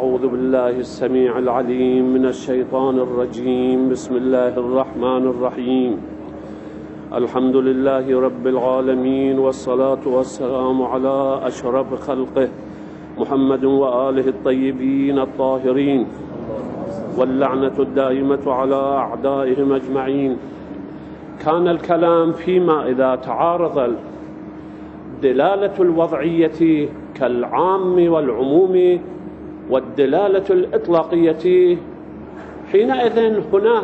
أعوذ بالله السميع العليم من الشيطان الرجيم. بسم الله الرحمن الرحيم. الحمد لله رب العالمين، والصلاة والسلام على أشرف خلقه محمد وآله الطيبين الطاهرين، واللعنة الدائمة على أعدائهم أجمعين. كان الكلام فيما إذا تعارض الدلالة الوضعية كالعام والعموم والدلالة الإطلاقية، حينئذ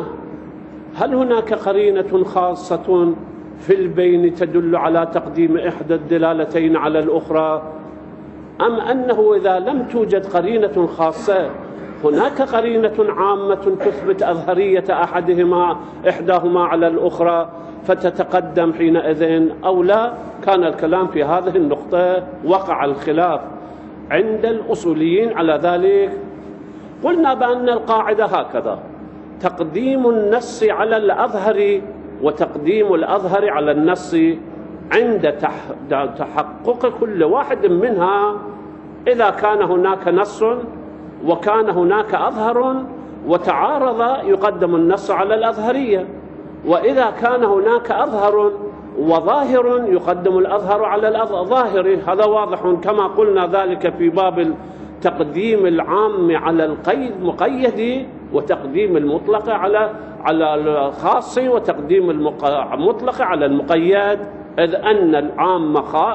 هل هناك قرينة خاصة في البين تدل على تقديم إحدى الدلالتين على الأخرى، أم أنه إذا لم توجد قرينة خاصة هناك قرينة عامة تثبت أظهرية إحداهما على الأخرى فتتقدم حينئذ أو لا؟ كان الكلام في هذه النقطة، وقع الخلاف عند الأصوليين على ذلك. قلنا بأن القاعدة هكذا: تقديم النص على الأظهر وتقديم الأظهر على النص عند تحقق كل واحد منها. إذا كان هناك نص وكان هناك أظهر وتعارض يقدم النص على الأظهرية، وإذا كان هناك أظهر وظاهر يقدم الأظهر على الظاهر. هذا واضح كما قلنا ذلك في باب تقديم العام على القيد مقيد، وتقديم المطلق على الخاص، وتقديم المطلق على المقيد، إذ أن العام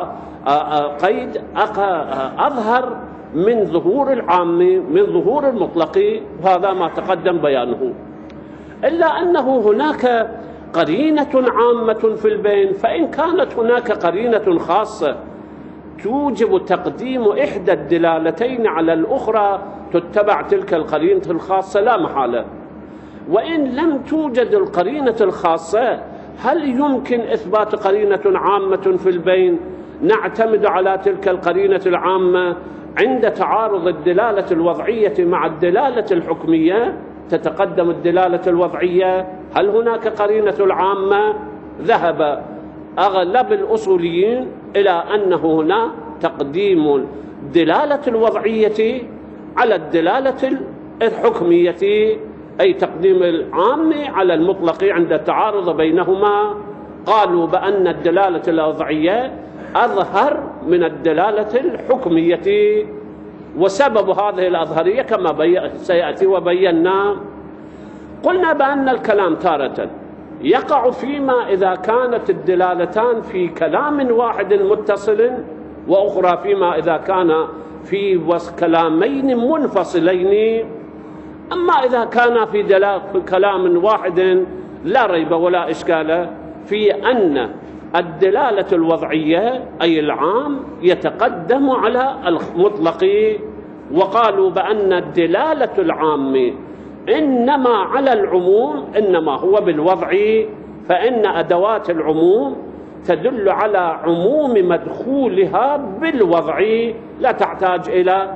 قيد أظهر من ظهور العام من ظهور المطلق، وهذا ما تقدم بيانه. إلا أنه هناك قرينة عامة في البين، فإن كانت هناك قرينة خاصة توجب تقديم إحدى الدلالتين على الأخرى تتبع تلك القرينة الخاصة لا محالة. وإن لم توجد القرينة الخاصة، هل يمكن إثبات قرينة عامة في البين نعتمد على تلك القرينة العامة عند تعارض الدلالة الوضعية مع الدلالة الحكمية تتقدم الدلالة الوضعية؟ هل هناك قرينة العامة؟ ذهب أغلب الأصوليين إلى أنه هنا تقديم الدلالة الوضعية على الدلالة الحكمية، أي تقديم العام على المطلق عند التعارض بينهما. قالوا بأن الدلالة الوضعية أظهر من الدلالة الحكمية، وسبب هذه الأظهرية كما سيأتي وبينا. قلنا بأن الكلام تارة يقع فيما إذا كانت الدلالتان في كلام واحد متصل، وأخرى فيما إذا كان في كلامين منفصلين. أما إذا كان في كلام واحد لا ريب ولا إشكال في أن الدلالة الوضعية أي العام يتقدم على المطلق. وقالوا بأن الدلالة العام إنما على العموم إنما هو بالوضع، فإن أدوات العموم تدل على عموم مدخولها بالوضع، لا تحتاج إلى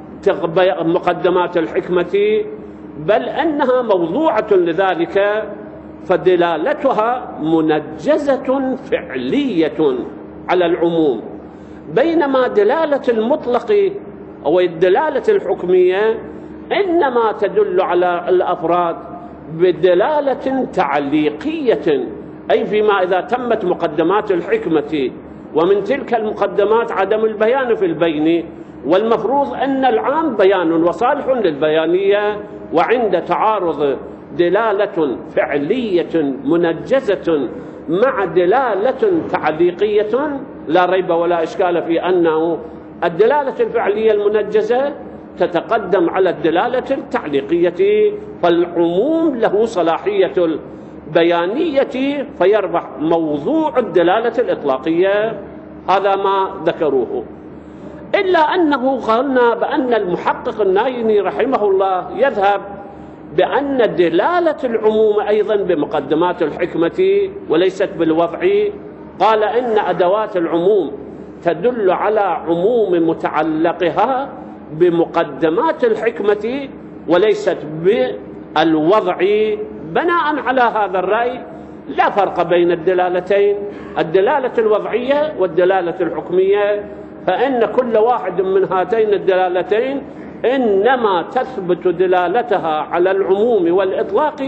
مقدمات الحكمة، بل أنها موضوعة لذلك، فدلالتها منجزة فعلية على العموم. بينما دلالة المطلق أو الدلالة الحكمية إنما تدل على الأفراد بدلالة تعليقية، أي فيما إذا تمت مقدمات الحكمة، ومن تلك المقدمات عدم البيان في البين، والمفروض أن العام بيان وصالح للبيانية. وعند تعارض دلالة فعلية منجزة مع دلالة تعليقية لا ريب ولا إشكال في أنه الدلالة الفعلية المنجزة تتقدم على الدلالة التعليقية، فالعموم له صلاحية البيانية فيربح موضوع الدلالة الإطلاقية. هذا ما ذكروه. إلا أنه قالنا بأن المحقق النايني رحمه الله يذهب بأن دلالة العموم أيضا بمقدمات الحكمة وليست بالوضع. قال إن أدوات العموم تدل على عموم متعلقها بمقدمات الحكمة وليست بالوضع. بناء على هذا الرأي لا فرق بين الدلالتين، الدلالة الوضعية والدلالة الحكمية، فإن كل واحد من هاتين الدلالتين إنما تثبت دلالتها على العموم والإطلاق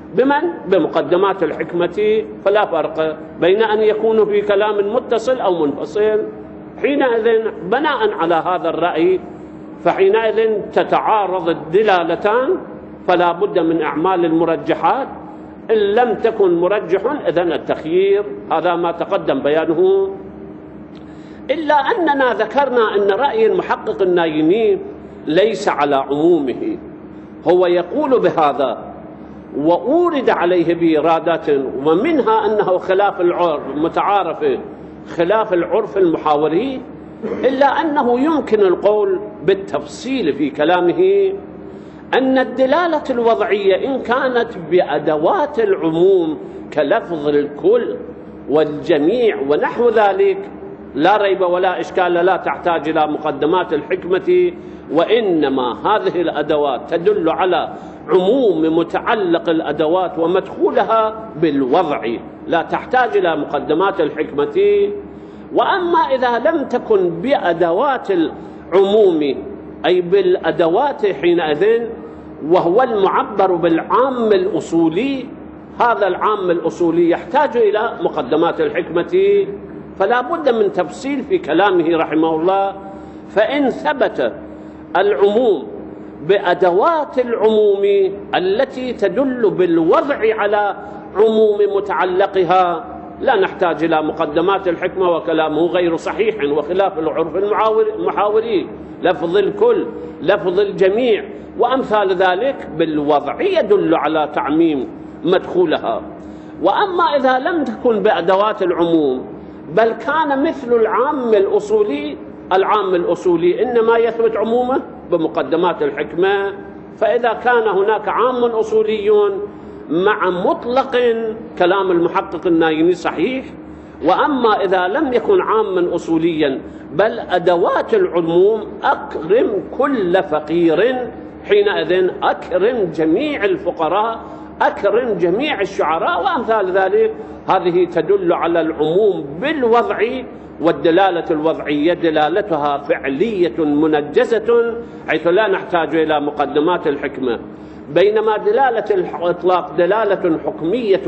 بمقدمات الحكمة، فلا فرق بين أن يكون في كلام متصل أو منفصل. حينئذ بناء على هذا الرأي فحينئذ تتعارض الدلالتان، فلا بد من أعمال المرجحات. إن لم تكن مرجح إذن التخيير، هذا ما تقدم بيانه. إلا أننا ذكرنا أن رأي المحقق النايني ليس على عمومه، هو يقول بهذا وأورد عليه بإرادات، ومنها أنه خلاف العرف متعارف، خلاف العرف المحاوري، إلا أنه يمكن القول بالتفصيل في كلامه أن الدلالة الوضعية إن كانت بأدوات العموم كلفظ الكل والجميع ونحو ذلك لا ريب ولا إشكال، لا تحتاج إلى مقدمات الحكمة، وإنما هذه الأدوات تدل على عموم متعلق الأدوات ومدخولها بالوضع، لا تحتاج إلى مقدمات الحكمة. وأما إذا لم تكن بأدوات العموم أي بالأدوات حينئذ، وهو المعبر بالعام الأصولي، هذا العام الأصولي يحتاج إلى مقدمات الحكمة، فلا بد من تفصيل في كلامه رحمه الله. فإن ثبت العموم بأدوات العموم التي تدل بالوضع على عموم متعلقها لا نحتاج إلى مقدمات الحكمة، وكلامه غير صحيح وخلاف العرف المحاوري، لفظ الكل، لفظ الجميع وأمثال ذلك بالوضع يدل على تعميم مدخولها. وأما إذا لم تكن بأدوات العموم بل كان مثل العام الأصولي، العام الأصولي إنما يثبت عمومه بمقدمات الحكمة، فإذا كان هناك عام أصولي مع مطلق كلام المحقق النايني صحيح. وأما إذا لم يكن عاما أصوليا بل أدوات العموم، أكرم كل فقير، حينئذ أكرم جميع الفقراء، أكرم جميع الشعراء وأمثال ذلك، هذه تدل على العموم بالوضع، والدلالة الوضعية دلالتها فعلية منجزة حيث لا نحتاج إلى مقدمات الحكمة، بينما دلالة الإطلاق دلالة حكمية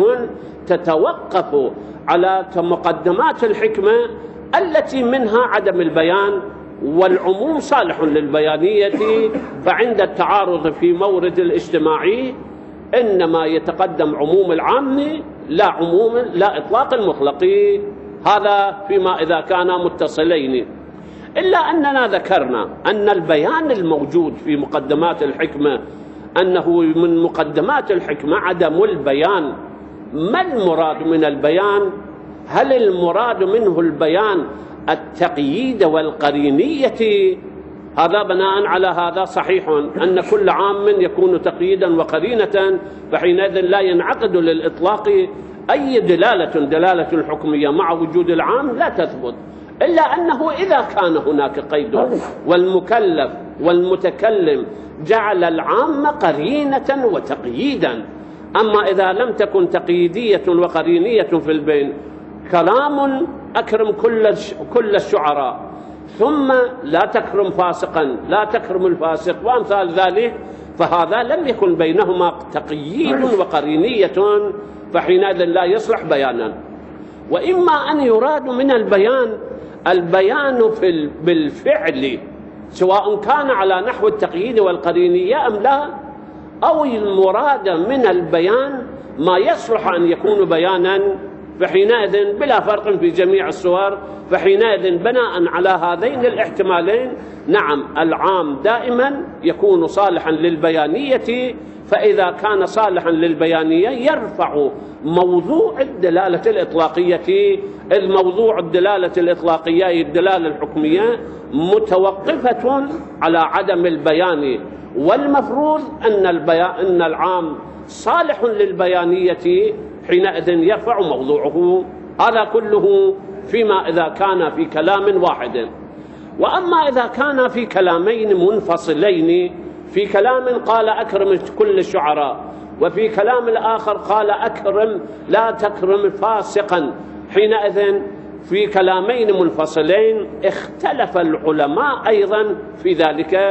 تتوقف على مقدمات الحكمة التي منها عدم البيان، والعموم صالح للبيانية، فعند التعارض في مورد الاجتماعي إنما يتقدم عموم العام لا إطلاق المطلق. هذا فيما إذا كانا متصلين. إلا أننا ذكرنا أن البيان الموجود في مقدمات الحكمة أنه من مقدمات الحكمة عدم البيان. ما المراد من البيان؟ هل المراد منه البيان التقييد والقرينية؟ هذا بناء على هذا صحيح أن كل عام يكون تقييدا وقرينة، فحينئذ لا ينعقد للإطلاق أي دلالة الحكمية مع وجود العام لا تثبت، إلا أنه إذا كان هناك قيد والمكلف والمتكلم جعل العام قرينة وتقييدا. أما إذا لم تكن تقييدية وقرينية في البين، كلام أكرم كل الشعراء ثم لا تكرم فاسقا، لا تكرم الفاسق وأمثال ذلك، فهذا لم يكن بينهما تقييد وقرينية، فحينئذ لا يصلح بيانا. وإما أن يراد من البيان بالفعل، سواء كان على نحو التقييد والقرينية أم لا، أو المراد من البيان ما يصلح أن يكون بيانا، فحينئذ بلا فرق في جميع الصور. فحينئذ بناء على هذين الاحتمالين نعم العام دائما يكون صالحا للبيانية، فإذا كان صالحا للبيانية يرفع موضوع الدلالة الإطلاقية، إذ موضوع الدلالة الإطلاقية الدلالة الحكمية متوقفة على عدم البيان، والمفروض أن العام صالح للبيانية، حينئذ يرفع موضوعه. هذا كله فيما إذا كان في كلام واحد. وأما إذا كان في كلامين منفصلين، في كلام قال أكرم كل الشعراء، وفي كلام الآخر قال أكرم لا تكرم فاسقا، حينئذ في كلامين منفصلين اختلف العلماء أيضا في ذلك.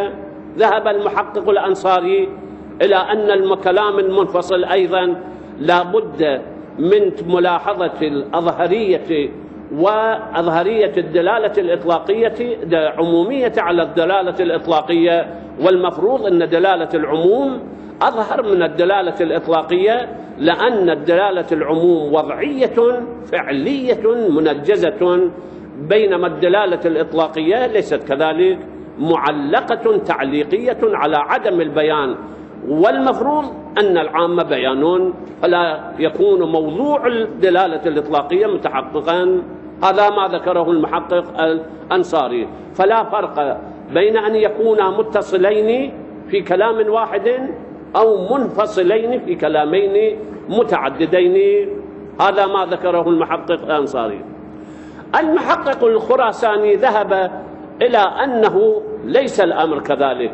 ذهب المحقق الأنصاري إلى أن الكلام المنفصل أيضا لا بد من ملاحظة الأظهرية وأظهرية الدلالة الإطلاقية، عمومية على الدلالة الإطلاقية، والمفروض أن دلالة العموم أظهر من الدلالة الإطلاقية، لأن الدلالة العموم وضعية فعلية منجزة، بينما الدلالة الإطلاقية ليست كذلك، معلقة تعليقية على عدم البيان، والمفروض أن العام بيان، فلا يكون موضوع الدلالة الإطلاقية متحققا. هذا ما ذكره المحقق الأنصاري. فلا فرق بين أن يكونا متصلين في كلام واحد أو منفصلين في كلامين متعددين. هذا ما ذكره المحقق الأنصاري. المحقق الخراساني ذهب إلى أنه ليس الأمر كذلك،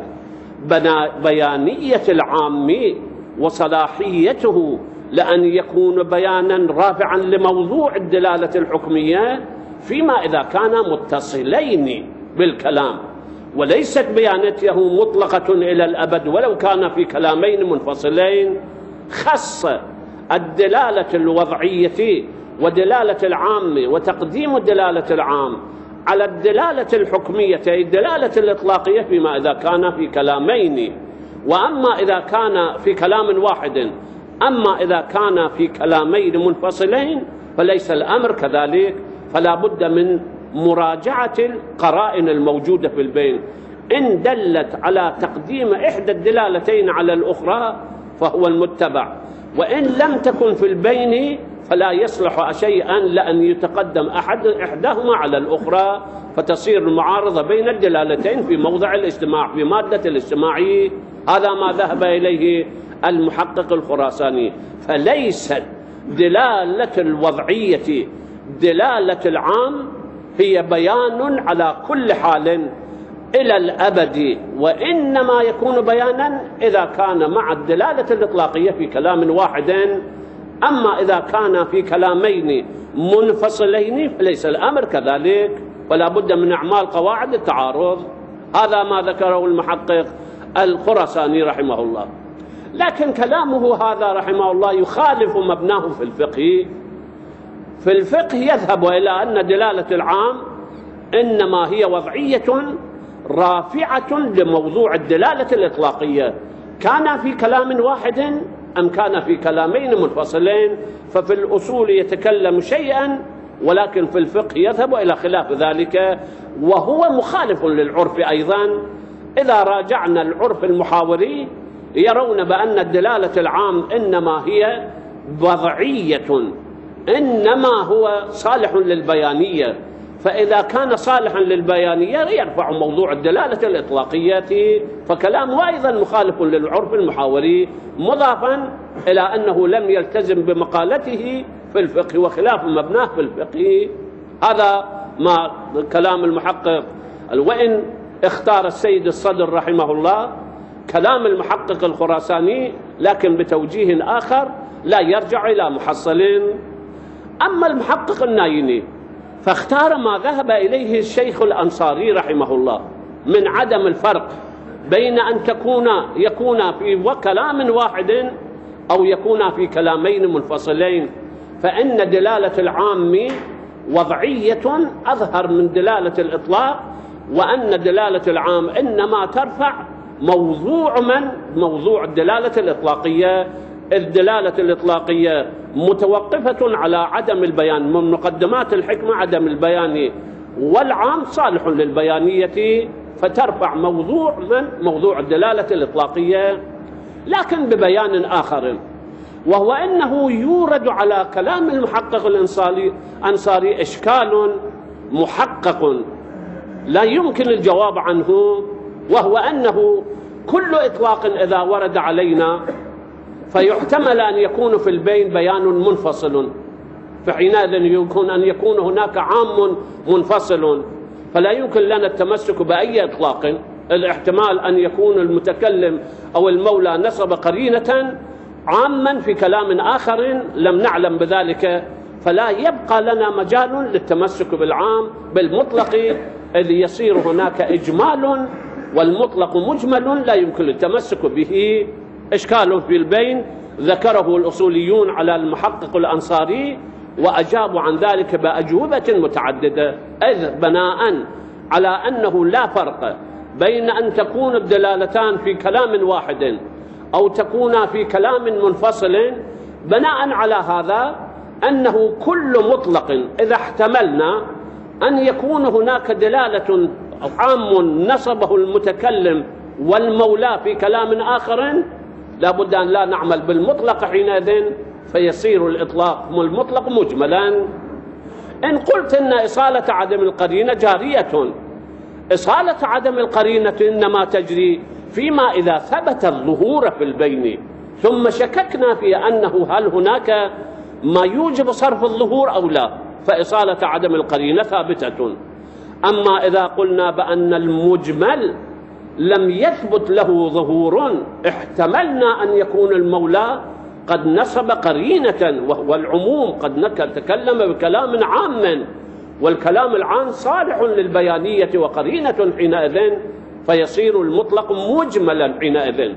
بيانية العام وصلاحيته لأن يكون بيانا رافعا لموضوع الدلالة الحكمية فيما إذا كان متصلين بالكلام، وليست بيانته مطلقة إلى الأبد ولو كان في كلامين منفصلين. خص الدلالة الوضعية ودلالة العام وتقديم الدلالة العام على الدلالة الحكمية أي الدلالة الإطلاقية فيما إذا كان في كلامين، وأما إذا كان في كلام واحد، أما إذا كان في كلامين منفصلين فليس الأمر كذلك. فلا بد من مراجعة القرائن الموجودة في البين، إن دلت على تقديم إحدى الدلالتين على الأخرى فهو المتبع، وإن لم تكن في البين فلا يصلح شيئا لأن يتقدم إحداهما على الأخرى، فتصير المعارضة بين الدلالتين في موضع الاجتماع في مادة الاجتماع. هذا ما ذهب إليه المحقق الخراساني. فليست دلالة الوضعية دلالة العام هي بيان على كل حال إلى الأبد، وإنما يكون بيانا إذا كان مع الدلالة الإطلاقية في كلام واحد. أما إذا كان في كلامين منفصلين فليس الأمر كذلك، ولا بد من إعمال قواعد التعارض. هذا ما ذكره المحقق الخراساني رحمه الله. لكن كلامه هذا رحمه الله يخالف مبناه في الفقه. في الفقه يذهب إلى أن دلالة العام إنما هي وضعية رافعة لموضوع الدلالة الإطلاقية، كان في كلام واحد أم كان في كلامين منفصلين. ففي الأصول يتكلم شيئا، ولكن في الفقه يذهب إلى خلاف ذلك، وهو مخالف للعرف أيضا. إذا راجعنا العرف المحاوري يرون بأن الدلالة العام إنما هي وضعية، إنما هو صالح للبيانية، فإذا كان صالحا للبيانية يرفع موضوع الدلالة الإطلاقية، فكلامه أيضا مخالف للعرف المحاوري، مضافا إلى أنه لم يلتزم بمقالته في الفقه وخلاف مبناه في الفقه. هذا ما كلام المحقق. وإن اختار السيد الصدر رحمه الله كلام المحقق الخراساني لكن بتوجيه آخر لا يرجع إلى محصلين. أما المحقق النايني فاختار ما ذهب إليه الشيخ الأنصاري رحمه الله من عدم الفرق بين أن يكون في كلام واحد أو يكون في كلامين منفصلين، فإن دلالة العام وضعية أظهر من دلالة الإطلاق، وأن دلالة العام إنما ترفع موضوع الدلالة الإطلاقية، إذ الدلالة الإطلاقية متوقفة على عدم البيان، من مقدمات الحكمة عدم البيان، والعام صالح للبيانية، فترفع موضوع الدلالة الإطلاقية، لكن ببيان آخر، وهو أنه يورد على كلام المحقق الأنصاري إشكال محقق لا يمكن الجواب عنه، وهو أنه كل إطلاق إذا ورد علينا فيحتمل أن يكون في البين بيان منفصل، فحينئذ يمكن أن يكون هناك عام منفصل، فلا يمكن لنا التمسك بأي إطلاق. الاحتمال أن يكون المتكلم أو المولى نصب قرينة عاما في كلام آخر لم نعلم بذلك، فلا يبقى لنا مجال للتمسك بالعام بالمطلق، إذ يصير هناك إجمال والمطلق مجمل لا يمكن التمسك به. إشكال في البين ذكره الأصوليون على المحقق الأنصاري وأجابوا عن ذلك بأجوبة متعددة، إذ بناء على أنه لا فرق بين أن تكون الدلالتان في كلام واحد أو تكون في كلام منفصل، بناء على هذا أنه كل مطلق إذا احتملنا أن يكون هناك دلالة عام نصبه المتكلم والمولى في كلام آخر، لا بد أن لا نعمل بالمطلق حينئذ، فيصير الإطلاق المطلق مجملا. إن قلت إن إصالة عدم القرينة جارية، إصالة عدم القرينة إنما تجري فيما إذا ثبت الظهور في البين ثم شككنا في أنه هل هناك ما يوجب صرف الظهور أو لا، فإصالة عدم القرينة ثابتة. أما إذا قلنا بأن المجمل لم يثبت له ظهور، احتملنا أن يكون المولى قد نصب قرينة، وهو العموم قد تكلم بكلام عام، والكلام العام صالح للبيانية وقرينة حينئذ، فيصير المطلق مجملا حينئذ.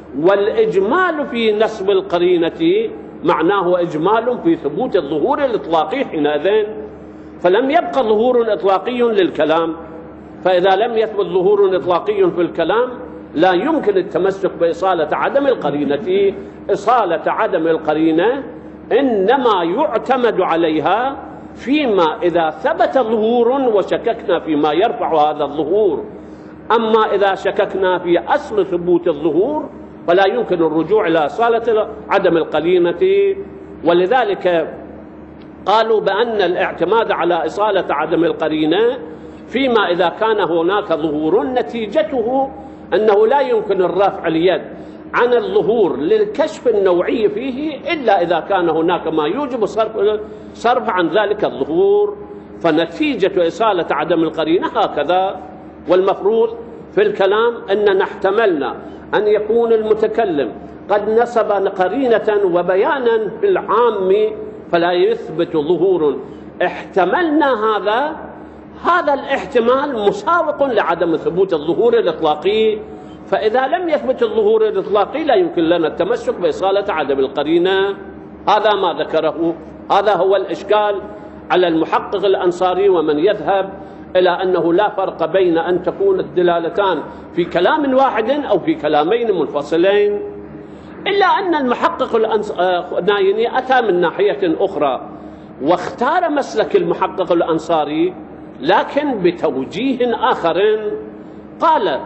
والإجمال في نصب القرينة معناه إجمال في ثبوت الظهور الإطلاقي حينئذ، فلم يبقى ظهور إطلاقي للكلام. فإذا لم يثبت ظهور إطلاقي في الكلام لا يمكن التمسك بإصالة عدم القرينة. إصالة عدم القرينة إنما يعتمد عليها فيما إذا ثبت ظهور وشككنا فيما يرفع هذا الظهور. أما إذا شككنا في أصل ثبوت الظهور فلا يمكن الرجوع إلى إصالة عدم القرينة. ولذلك قالوا بأن الاعتماد على إصالة عدم القرينة فيما إذا كان هناك ظهور نتيجته أنه لا يمكن الرفع اليد عن الظهور للكشف النوعي فيه إلا إذا كان هناك ما يوجب صرف عن ذلك الظهور. فنتيجة إصالة عدم القرينة هكذا. والمفروض في الكلام أننا احتملنا أن يكون المتكلم قد نصب قرينة وبيانا في العام فلا يثبت ظهور، احتملنا هذا الاحتمال مساوق لعدم ثبوت الظهور الإطلاقي. فإذا لم يثبت الظهور الإطلاقي لا يمكن لنا التمسك بإصالة عدم القرينة. هذا ما ذكره، هذا هو الإشكال على المحقق الأنصاري ومن يذهب إلى أنه لا فرق بين أن تكون الدلالتان في كلام واحد أو في كلامين منفصلين. إلا أن المحقق النايني أتى من ناحية أخرى واختار مسلك المحقق الأنصاري لكن بتوجيه آخر. قال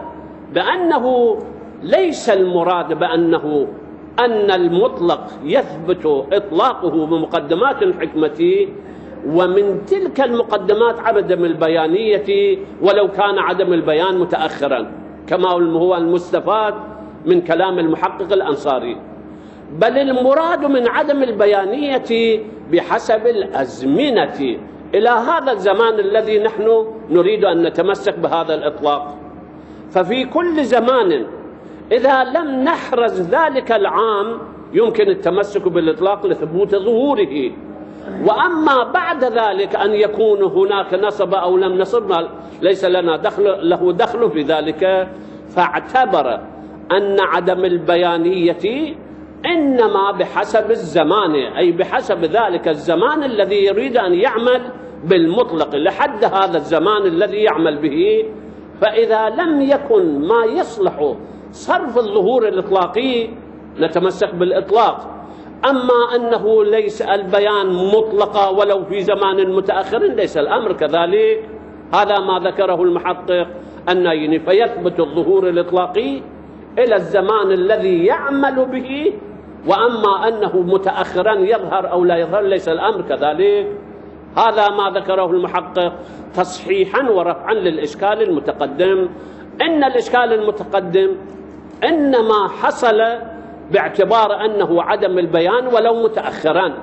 بأنه ليس المراد بأنه أن المطلق يثبت إطلاقه بمقدمات الحكمة، ومن تلك المقدمات عدم البيانية ولو كان عدم البيان متأخرا كما هو المستفاد من كلام المحقق الأنصاري، بل المراد من عدم البيانية بحسب الأزمنة إلى هذا الزمان الذي نحن نريد أن نتمسك بهذا الإطلاق. ففي كل زمان إذا لم نحرز ذلك العام يمكن التمسك بالإطلاق لثبوت ظهوره. وأما بعد ذلك أن يكون هناك نصب أو لم نصب ليس له دخل في ذلك. فاعتبر أن عدم البيانية إنما بحسب الزمان، أي بحسب ذلك الزمان الذي يريد أن يعمل بالمطلق لحد هذا الزمان الذي يعمل به. فإذا لم يكن ما يصلح صرف الظهور الإطلاقي نتمسك بالإطلاق. أما أنه ليس البيان مطلقا ولو في زمان متأخر ليس الأمر كذلك. هذا ما ذكره المحقق النايني، فيثبت الظهور الإطلاقي إلى الزمان الذي يعمل به، وأما أنه متأخرا يظهر أو لا يظهر ليس الأمر كذلك. هذا ما ذكره المحقق تصحيحا ورفعا للإشكال المتقدم. إن الإشكال المتقدم إنما حصل باعتبار أنه عدم البيان ولو متأخرا،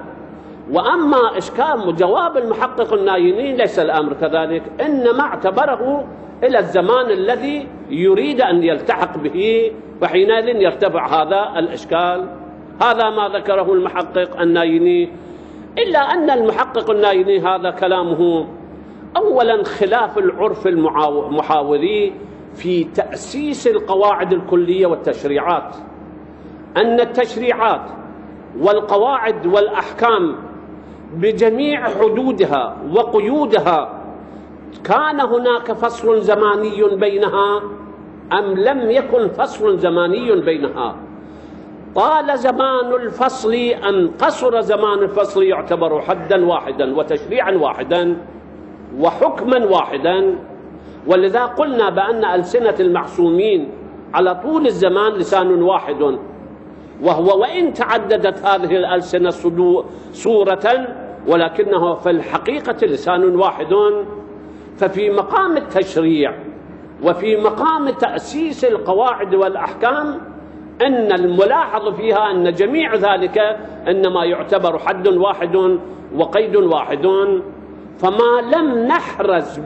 وأما إشكال جواب المحقق النايني ليس الأمر كذلك، إنما اعتبره إلى الزمان الذي يريد أن يلتحق به، فحينئذ يرتفع هذا الإشكال. هذا ما ذكره المحقق النايني. إلا أن المحقق النايني هذا كلامه أولا خلاف العرف المحاوري في تأسيس القواعد الكلية والتشريعات، أن التشريعات والقواعد والأحكام بجميع حدودها وقيودها كان هناك فصل زماني بينها أم لم يكن فصل زماني بينها؟ طال زمان الفصل أم قصر زمان الفصل يعتبر حدا واحدا وتشريعا واحدا وحكما واحدا. ولذا قلنا بأن ألسنة المعصومين على طول الزمان لسان واحد، وهو وإن تعددت هذه الألسنة صورة ولكنه في الحقيقة لسان واحد. ففي مقام التشريع وفي مقام تأسيس القواعد والأحكام أن الملاحظ فيها أن جميع ذلك إنما يعتبر حد واحد وقيد واحد. فما لم نحرز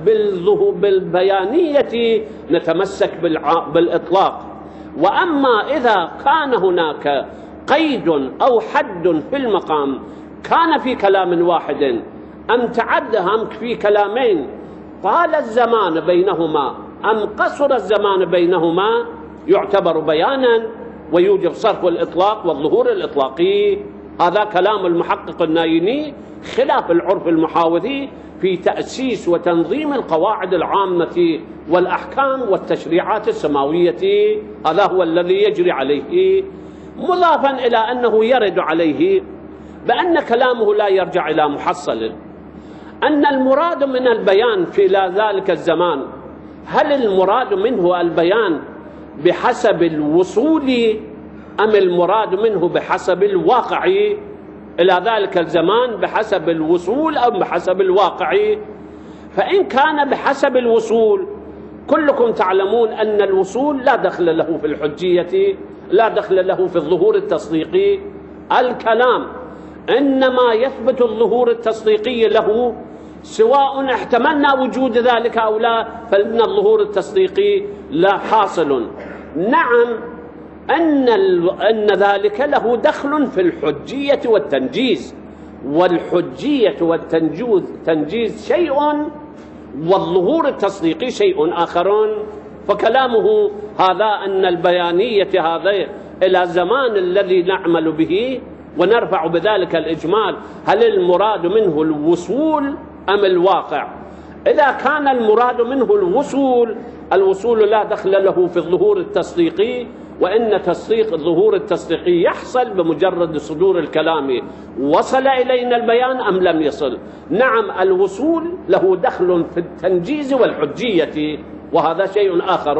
بالبيانية نتمسك بالإطلاق. وأما إذا كان هناك قيد أو حد في المقام كان في كلام واحد أم تعدهم في كلامين طال الزمان بينهما أم قصر الزمان بينهما يعتبر بيانا ويوجب صرف الإطلاق والظهور الإطلاقي. هذا كلام المحقق النايني خلاف العرف المحاوذي في تأسيس وتنظيم القواعد العامة والأحكام والتشريعات السماوية. هذا هو الذي يجري عليه، مضافا إلى أنه يرد عليه بأن كلامه لا يرجع إلى محصل، أن المراد من البيان في ذلك الزمان هل المراد منه البيان بحسب الوصول أم المراد منه بحسب الواقع إلى ذلك الزمان، بحسب الوصول أم بحسب الواقع؟ فإن كان بحسب الوصول كلكم تعلمون أن الوصول لا دخل له في الحجية، لا دخل له في الظهور التصديقي. الكلام إنما يثبت الظهور التصديقي له سواء احتملنا وجود ذلك أو لا، فإن الظهور التصديقي لا حاصل. نعم أن ذلك له دخل في الحجية والتنجيز، والحجية والتنجيز شيء والظهور التصديقي شيء آخر. فكلامه هذا أن البيانية هذا إلى الزمان الذي نعمل به ونرفع بذلك الإجمال هل المراد منه الوصول أم الواقع؟ إذا كان المراد منه الوصول لا دخل له في الظهور التصديقي، وإن تصديق الظهور التصديقي يحصل بمجرد صدور الكلام. وصل إلينا البيان أم لم يصل؟ نعم الوصول له دخل في التنجيز والحجية وهذا شيء آخر.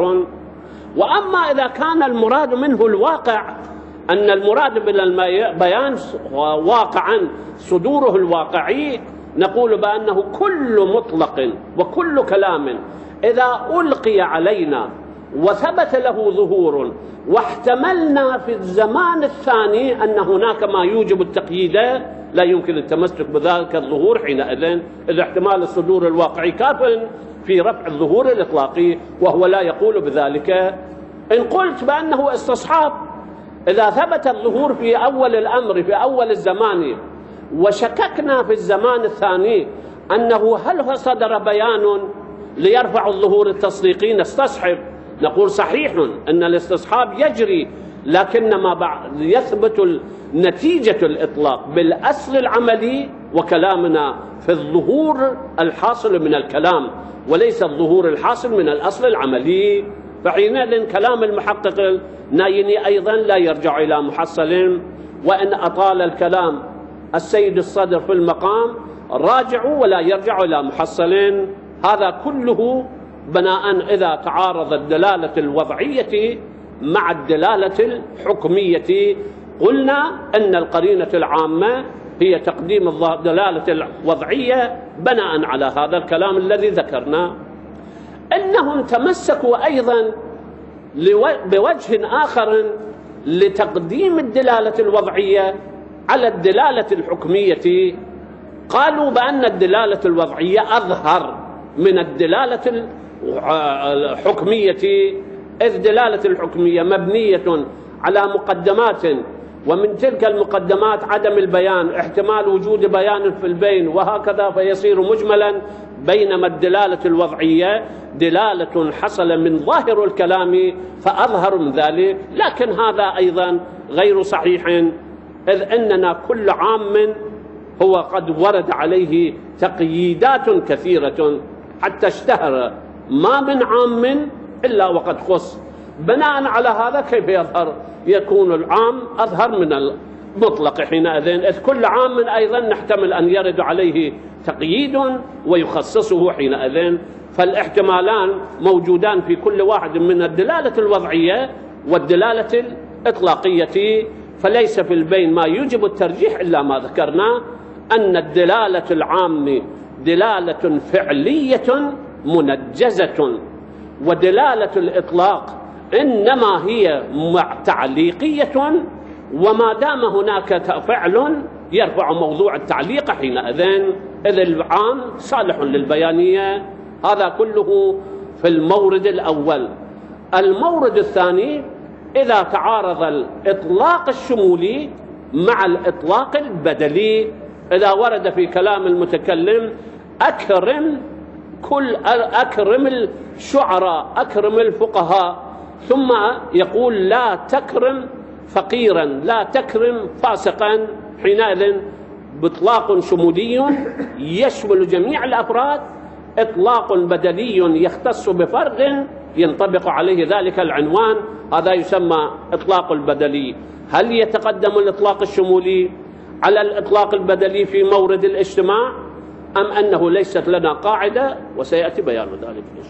وأما إذا كان المراد منه الواقع، أن المراد بالبيان واقعا صدوره الواقعي، نقول بأنه كل مطلق وكل كلام إذا ألقي علينا وثبت له ظهور واحتملنا في الزمان الثاني أن هناك ما يوجب التقييد لا يمكن التمسك بذلك الظهور حينئذ، إذا احتمال الصدور الواقعي كاف في رفع الظهور الإطلاقي وهو لا يقول بذلك. إن قلت بأنه استصحاب، إذا ثبت الظهور في أول الأمر في أول الزمان وشككنا في الزمان الثاني أنه هل صدر بيان ليرفع الظهور التصديقي نستصحب، نقول صحيح أن الاستصحاب يجري، لكن ما بعد يثبت نتيجة الإطلاق بالأصل العملي، وكلامنا في الظهور الحاصل من الكلام وليس الظهور الحاصل من الأصل العملي. فحينئذ كلام المحقق النايني أيضا لا يرجع إلى محصل. وإن أطال الكلام السيد الصدر في المقام راجع ولا يرجع إلى محصل. هذا كله بناء إذا تعارض الدلالة الوضعية مع الدلالة الحكمية. قلنا أن القرينة العامة هي تقديم الدلالة الوضعية بناء على هذا الكلام الذي ذكرنا. أنهم تمسكوا أيضا بوجه آخر لتقديم الدلالة الوضعية على الدلالة الحكمية. قالوا بأن الدلالة الوضعية أظهر من الدلالة الحكمية، إذ دلالة الحكمية مبنية على مقدمات ومن تلك المقدمات عدم البيان، احتمال وجود بيان في البين وهكذا، فيصير مجملا. بينما الدلالة الوضعية دلالة حصل من ظاهر الكلام فأظهر من ذلك، لكن هذا أيضا غير صحيح، إذ أننا كل عام هو قد ورد عليه تقييدات كثيرة حتى اشتهر، ما من عام إلا وقد خص. بناء على هذا كيف يكون العام أظهر من المطلق حينئذ، إذ كل عام أيضا نحتمل أن يرد عليه تقييد ويخصصه حينئذ، فالاحتمالان موجودان في كل واحد من الدلالة الوضعية والدلالة الإطلاقية. فليس في البين ما يوجب الترجيح إلا ما ذكرنا، أن الدلالة العامة دلالة فعلية منجزة، ودلالة الإطلاق إنما هي تعليقية، وما دام هناك فعل يرفع موضوع التعليق حينئذ، إذ العام صالح للبيانية. هذا كله في المورد الأول. المورد الثاني: إذا تعارض الإطلاق الشمولي مع الإطلاق البدلي، إذا ورد في كلام المتكلم أكرم الشعراء، أكرم الفقهاء، ثم يقول لا تكرم فقيرا، لا تكرم فاسقا، حينئذ بإطلاق شمولي يشمل جميع الأفراد، إطلاق بدلي يختص بفرد ينطبق عليه ذلك العنوان، هذا يسمى إطلاق البدلي. هل يتقدم الإطلاق الشمولي على الإطلاق البدلي في مورد الاجتماع، أم أنه ليست لنا قاعدة؟ وسيأتي بيان ذلك.